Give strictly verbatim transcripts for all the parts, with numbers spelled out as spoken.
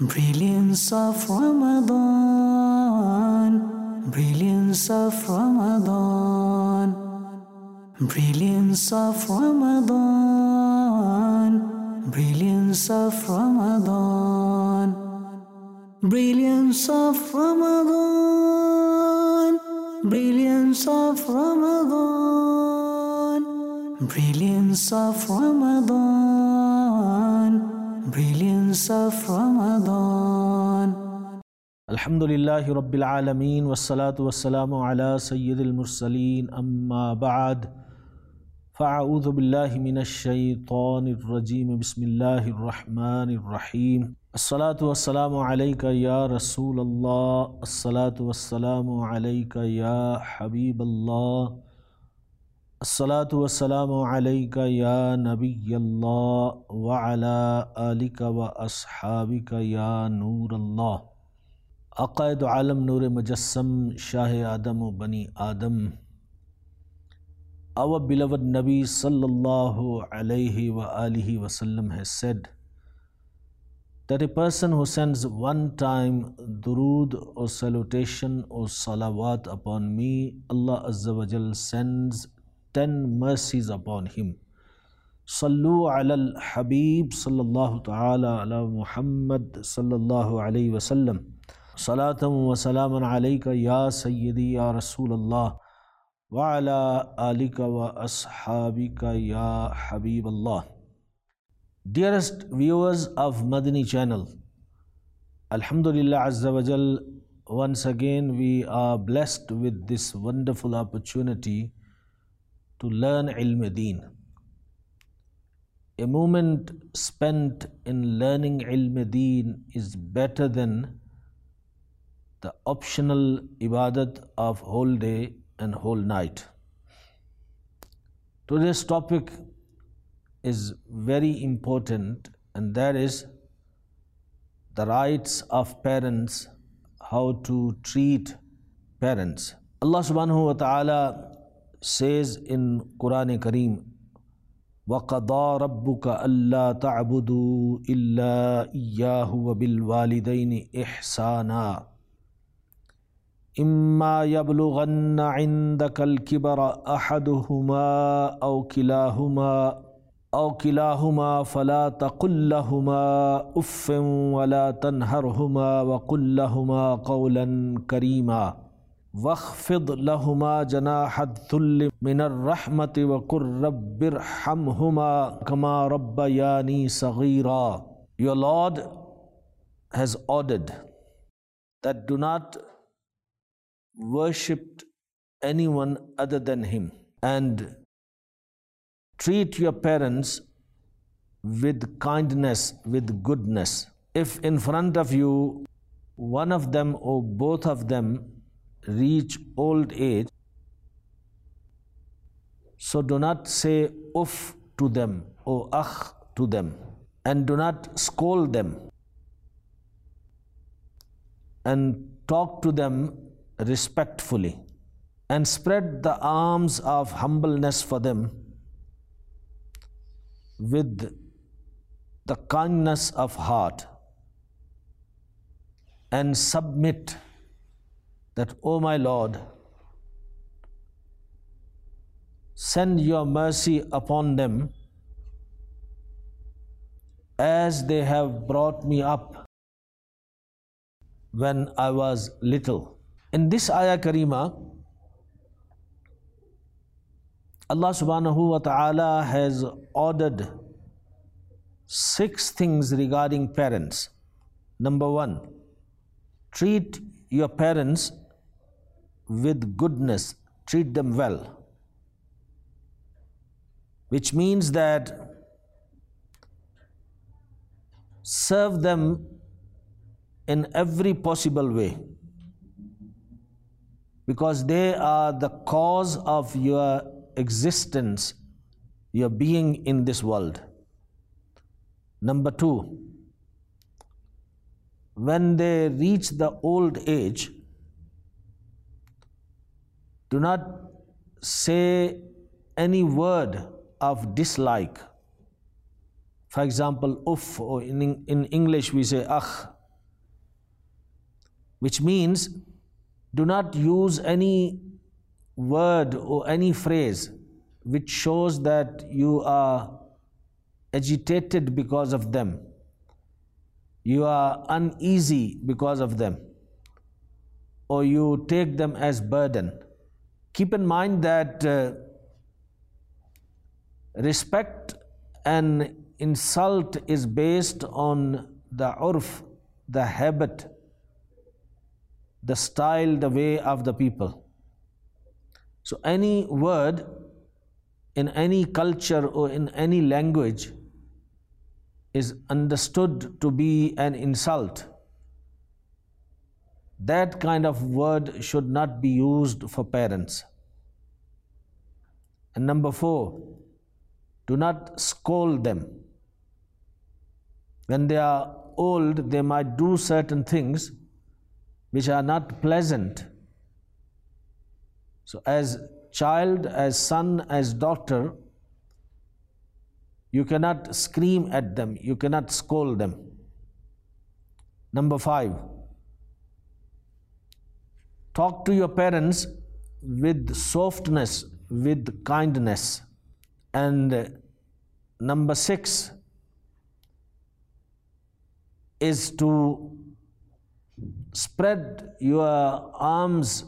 Brilliance of Ramadan, brilliance of Ramadan, brilliance of Ramadan, brilliance of Ramadan, brilliance of Ramadan, brilliance of Ramadan, brilliance of Ramadan, brilliance of Ramadan. Alhamdulillahi Rabbil Alameen wassalatu wassalamu ala Sayyidil Mursaleen amma ba'd fa'a'udhu billahi minash shaytanir rajeem bismillahir rahmanir rahim. As-salatu wassalamu alayka ya Rasulallah, as-salatu wassalamu alayka ya Habiballah, as-salatu wassalamu alayka ya Nabiyallah wa ala alika wa ashabika ya Nurallah. Aqaid Alam Noor Mujassam Shah Adam wa Bani Adam, our beloved Nabi sallallahu alayhi wa alihi wasallam has said that a person who sends one time durood or salutation or salawat upon me, Allah Azza wa Jal sends ten mercies upon him. Sallu ala al-Habib sallallahu ta'ala ala Muhammad sallallahu alayhi wa sallam. Salatan wa salaman alayka ya Sayyidi ya Rasulallah wa ala alika wa ashabika ya Habiballah. Dearest viewers of Madani channel, Alhamdulillah Azza wa Jal, once again we are blessed with this wonderful opportunity to learn ilm deen. A moment spent in learning ilm deen is better than the optional ibadat of whole day and whole night. Today's topic is very important, and that is the rights of parents, how to treat parents. Allah subhanahu wa ta'ala says in Quran Kareem, وَقَضَى رَبُّكَ أَلَّا تَعْبُدُوا إِلَّا إِيَّاهُ وَبِالْوَالِدَيْنِ إِحْسَانًا إِمَّا يَبْلُغَنَّ عِنْدَكَ الْكِبَرَ أَحَدُهُمَا أَوْ كِلَاهُمَا أَوْ كِلَاهُمَا فَلَا تَقُلْ لَهُمَا أُفٍّ وَلَا تَنْهَرْهُمَا وَقُلْ لَهُمَا قَوْلًا كَرِيمًا وَاخْفِضْ لَهُمَا جَنَاحَ الذُّلِّ مِنَ الرَّحْمَةِ وَقُلْ رَبِّ ارْحَمْهُمَا كَمَا رَبَّيَانِي صَغِيرًا. Your Lord has ordered that do not worship anyone other than Him, and treat your parents with kindness, with goodness. If in front of you one of them or both of them reach old age, so do not say uff to them or akh to them, and do not scold them, and talk to them respectfully, and spread the arms of humbleness for them with the kindness of heart, and submit that, O my Lord, send your mercy upon them as they have brought me up when I was little. In this ayah Karima, Allah subhanahu wa ta'ala has ordered six things regarding parents. Number one, treat your parents with goodness, treat them well, which means that serve them in every possible way, because they are the cause of your existence, your being in this world. Number two, when they reach the old age, do not say any word of dislike. For example, uff, or in, in English we say akh. which means do not use any word or any phrase which shows that you are agitated because of them, you are uneasy because of them, or you take them as burden. Keep in mind that uh, respect and insult is based on the urf, the habit, the style, the way of the people. So any word in any culture or in any language is understood to be an insult. That kind of word should not be used for parents. And number four, do not scold them. When they are old, they might do certain things which are not pleasant. So as child, as son, as daughter, you cannot scream at them, you cannot scold them. Number five, talk to your parents with softness, with kindness. And number six is to spread your arms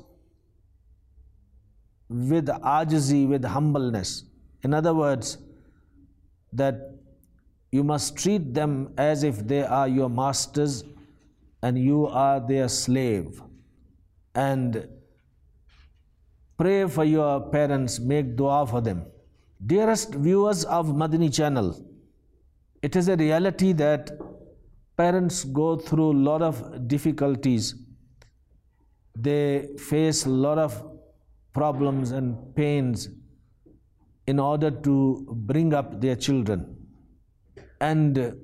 with ajizi, with humbleness. In other words, that you must treat them as if they are your masters and you are their slave. And pray for your parents, make dua for them. Dearest viewers of Madani channel, it is a reality that parents go through a lot of difficulties. They face a lot of problems and pains in order to bring up their children. And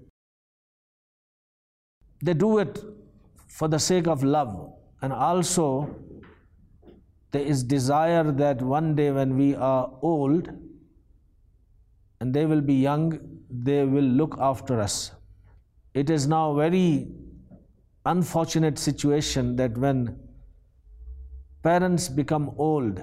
they do it for the sake of love. And also, there is desire that one day when we are old and they will be young, they will look after us. It is now a very unfortunate situation that when parents become old,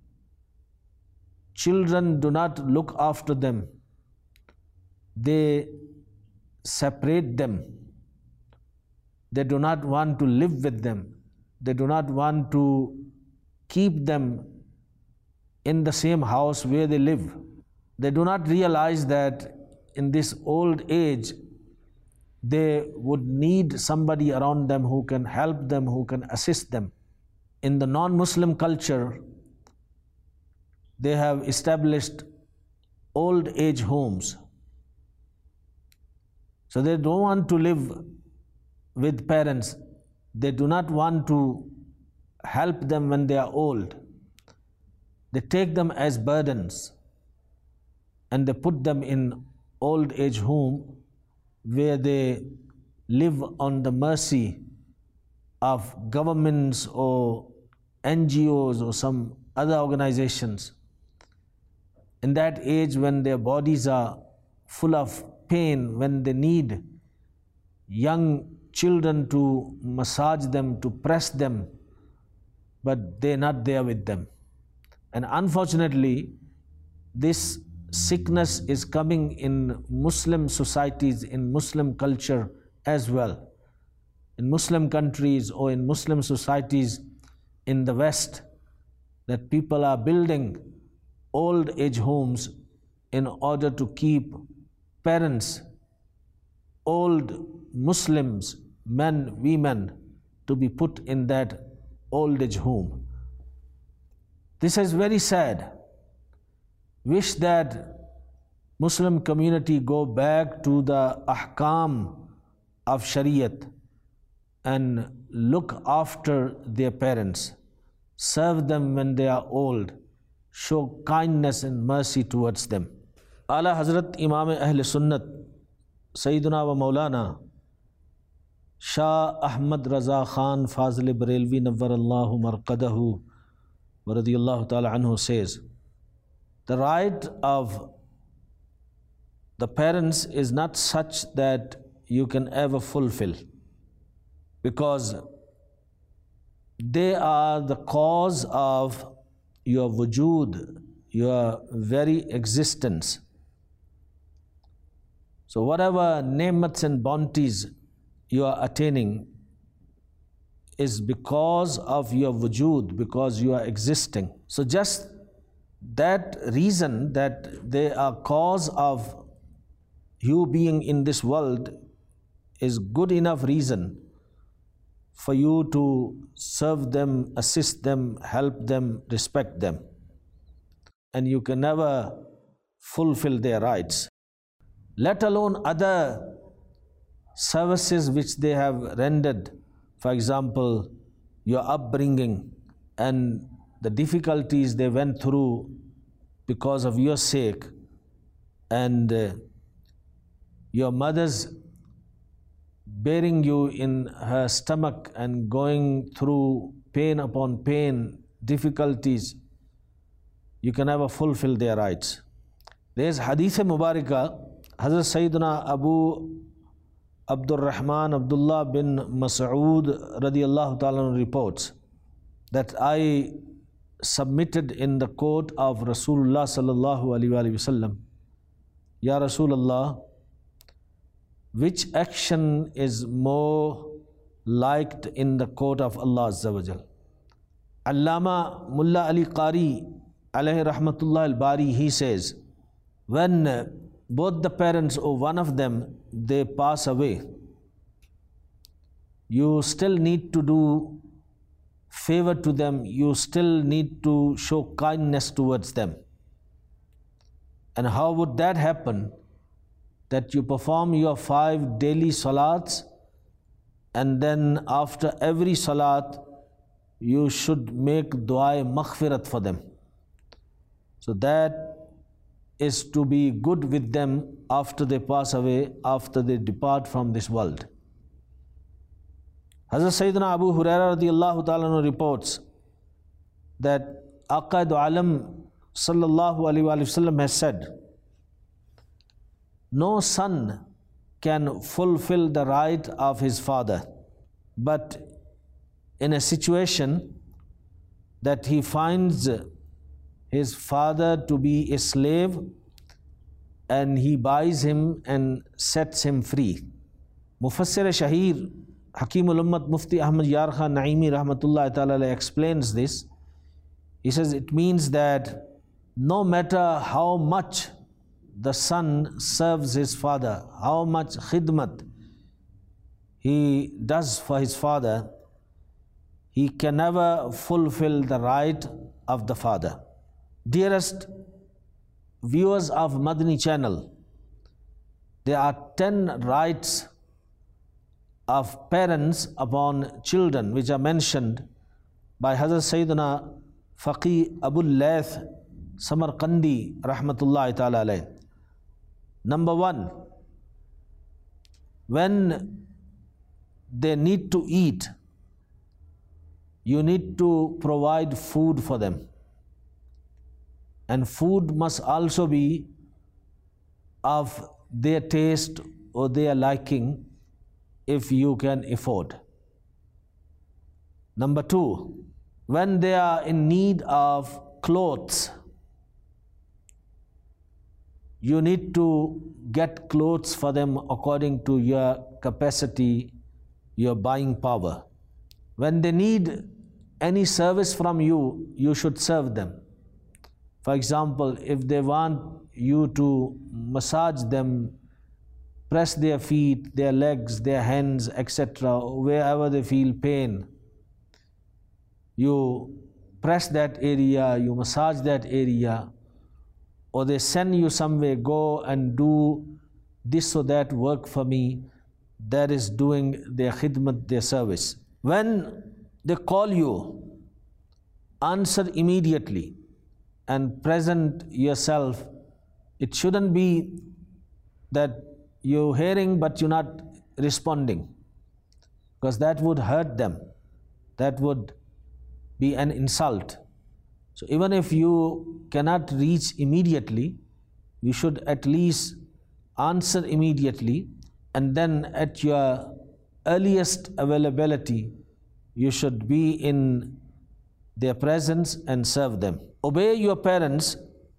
children do not look after them. They separate them. They do not want to live with them. They do not want to keep them in the same house where they live. They do not realize that in this old age, they would need somebody around them who can help them, who can assist them. In the non-Muslim culture, they have established old age homes. So they don't want to live with parents. They do not want to help them when they are old. They take them as burdens and they put them in old age home where they live on the mercy of governments or N G Os or some other organizations. In that age when their bodies are full of pain, when they need young children to massage them, to press them, but they're not there with them. And unfortunately, this sickness is coming in Muslim societies, in Muslim culture as well. In Muslim countries or in Muslim societies in the West, that people are building old age homes in order to keep parents, old Muslims, men, women, to be put in that old age home. This is very sad. Wish that Muslim community go back to the ahkam of Shariat and look after their parents, serve them when they are old, show kindness and mercy towards them. Ala Hazrat Imam Ahl Sunnat Sayyiduna wa Maulana Shah Ahmad Raza Khan Fazl Barelvi Nawwarallahu Marqadahu wa radiyallahu ta'ala anhu says, the right of the parents is not such that you can ever fulfill, because they are the cause of your wujud, your very existence. So whatever ni'mats and bounties you are attaining is because of your wujud, because you are existing. So just that reason that they are cause of you being in this world is good enough reason for you to serve them, assist them, help them, respect them. And you can never fulfill their rights, let alone other services which they have rendered. For example, your upbringing and the difficulties they went through because of your sake, and uh, your mother's bearing you in her stomach and going through pain upon pain, difficulties, you can never fulfill their rights. There is Hadith Mubarakah, Hazrat Sayyidina Abu Abdul Rahman Abdullah bin Mas'ud radiyallahu ta'ala reports that I submitted in the court of Rasulullah sallallahu alaihi wasallam, Ya Rasulullah, which action is more liked in the court of Allah Azza wa Jal? Allama Mullah Ali Qari alayhi rahmatullah al-Bari, he says, when both the parents or one of them, they pass away, you still need to do favor to them, you still need to show kindness towards them. And how would that happen? That you perform your five daily salats, and then after every salat you should make dua maghfirat for them. So that is to be good with them after they pass away, after they depart from this world. Hazrat Sayyidina Abu Hurairah radiyallahu ta'ala reports that Aqaid Alam sallallahu alaihi wasallam has said, no son can fulfill the right of his father, but in a situation that he finds his father to be a slave and he buys him and sets him free. Mufassir Shahir Hakimul Ummat Mufti Ahmad Yar Khan Naimi rahmatullah ta'ala explains this. He says it means that no matter how much the son serves his father, how much khidmat he does for his father, he can never fulfill the right of the father. Dearest viewers of Madani channel, there are ten rights of parents upon children which are mentioned by Hazrat Sayyidina Faqih Abu Layth Samarqandi rahmatullahi ta'ala alayh. Number one, when they need to eat, you need to provide food for them. And food must also be of their taste or their liking if you can afford. Number two, when they are in need of clothes, you need to get clothes for them according to your capacity, your buying power. When they need any service from you, you should serve them. For example, if they want you to massage them, press their feet, their legs, their hands, et cetera, wherever they feel pain, you press that area, you massage that area, or they send you somewhere, go and do this or that work for me, that is doing their khidmat, their service. When they call you, answer immediately and present yourself. It shouldn't be that you're hearing but you're not responding, because that would hurt them. That would be an insult. So even if you cannot reach immediately, you should at least answer immediately, and then at your earliest availability, you should be in their presence and serve them. Obey your parents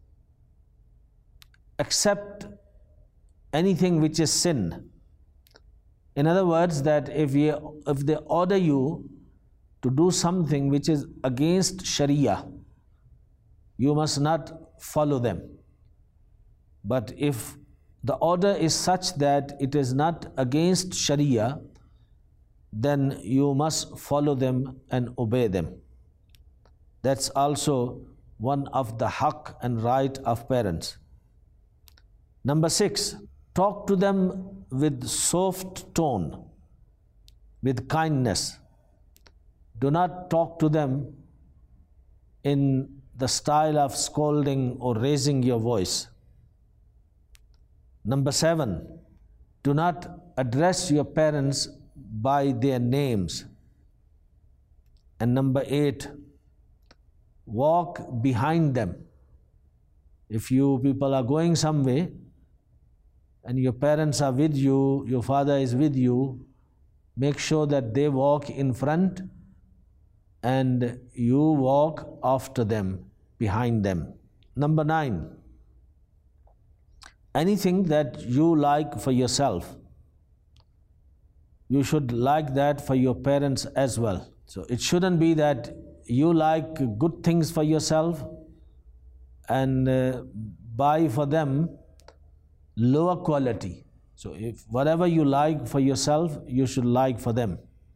except anything which is sin. In other words, that if you, if they order you to do something which is against Sharia, you must not follow them. But if the order is such that it is not against Sharia, then you must follow them and obey them. That's also one of the haqq and right of parents. Number six, talk to them with soft tone, with kindness. Do not talk to them in the style of scolding or raising your voice. Number seven, do not address your parents by their names. And number eight, walk behind them. If you people are going somewhere and your parents are with you, your father is with you, make sure that they walk in front and you walk after them, behind them. Number nine, anything that you like for yourself, you should like that for your parents as well. So it shouldn't be that you like good things for yourself and uh, buy for them lower quality. So if whatever you like for yourself, you should like for them.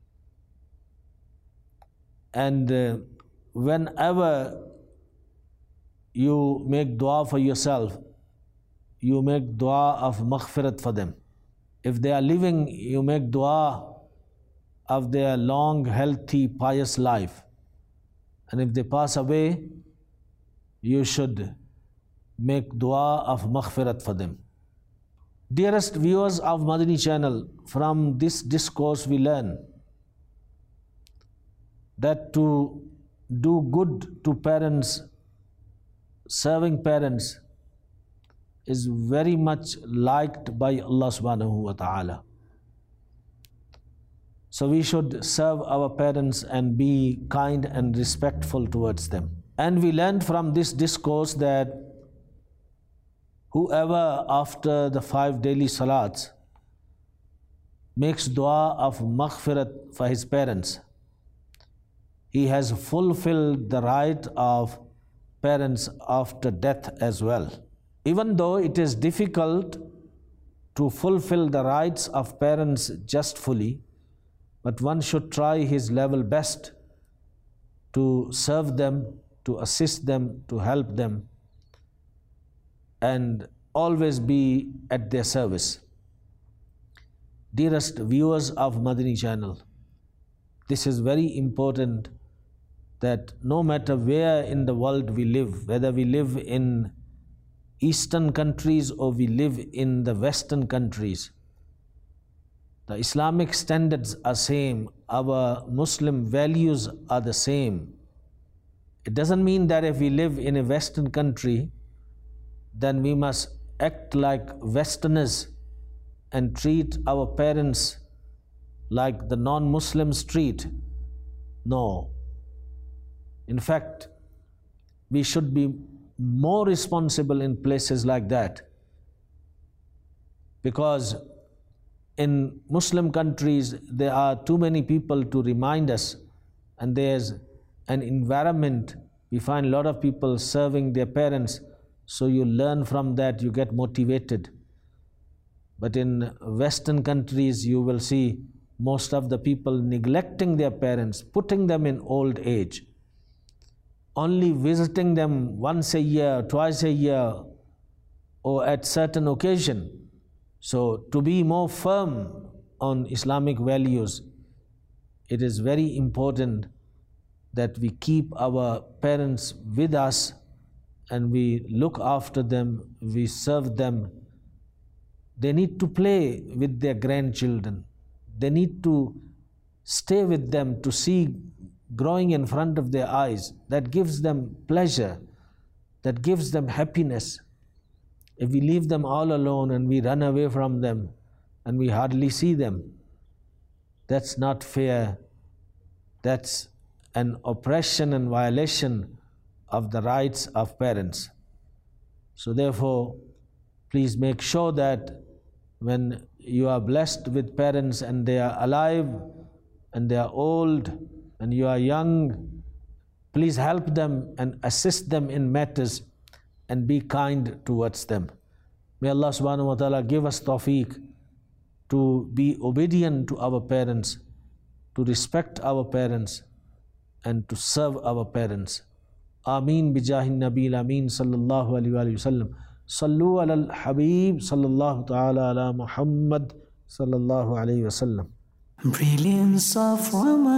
And uh, whenever you make dua for yourself, you make dua of maghfirat for them. If they are living, you make dua of their long, healthy, pious life. And if they pass away, you should make dua of maghfirat for them. Dearest viewers of Madani channel, from this discourse we learn that to do good to parents, serving parents, is very much liked by Allah subhanahu wa ta'ala. So we should serve our parents and be kind and respectful towards them. And we learned from this discourse that whoever after the five daily salats makes dua of maghfirat for his parents, he has fulfilled the right of parents after death as well. Even though it is difficult to fulfill the rights of parents just fully, but one should try his level best to serve them, to assist them, to help them, and always be at their service. Dearest viewers of Madani channel, this is very important that no matter where in the world we live, whether we live in Eastern countries or we live in the Western countries, the Islamic standards are same, our Muslim values are the same. It doesn't mean that if we live in a Western country, then we must act like Westerners and treat our parents like the non-Muslims treat. No. In fact, we should be more responsible in places like that, because in Muslim countries there are too many people to remind us, and there's an environment, we find a lot of people serving their parents, so you learn from that, you get motivated. But in Western countries you will see most of the people neglecting their parents, putting them in old age, only visiting them once a year, twice a year, or at certain occasion. So to be more firm on Islamic values, it is very important that we keep our parents with us and we look after them, we serve them. They need to play with their grandchildren. They need to stay with them to see growing in front of their eyes. That gives them pleasure, that gives them happiness. If we leave them all alone and we run away from them and we hardly see them, that's not fair. that's an oppression and violation of the rights of parents. So therefore, please make sure that when you are blessed with parents and they are alive and they are old and you are young, please help them and assist them in matters and be kind towards them. May Allah subhanahu wa ta'ala give us tawfiq to be obedient to our parents, to respect our parents, and to serve our parents. Ameen bijahin nabil ameen sallallahu alayhi wa sallam. Sallu ala al-habib sallallahu ta'ala ala Muhammad sallallahu alayhi wa sallam. Brilliance of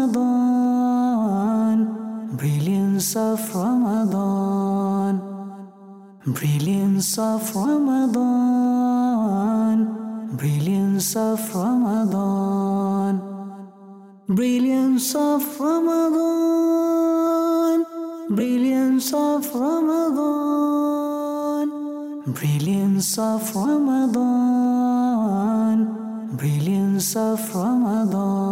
Ramadan, brilliance of Ramadan, brilliance of Ramadan, brilliance of Ramadan, brilliance of Ramadan, brilliance of Ramadan, brilliance of Ramadan, brilliance of Ramadan.